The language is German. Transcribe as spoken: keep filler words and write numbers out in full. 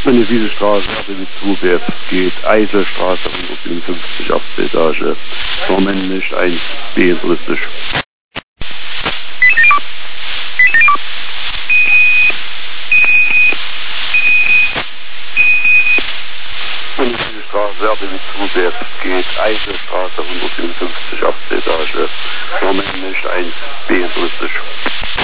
Eine Wieselstraße, mit Zuwerb geht Eiselstraße hundertsiebenundfünfzig, achte Etage. Vormännlich eins B touristisch. Eine Wieselstraße, mit Zuwerb geht Eiselstraße hundertsiebenundfünfzig, achte Etage. Vormännlich eins B touristisch.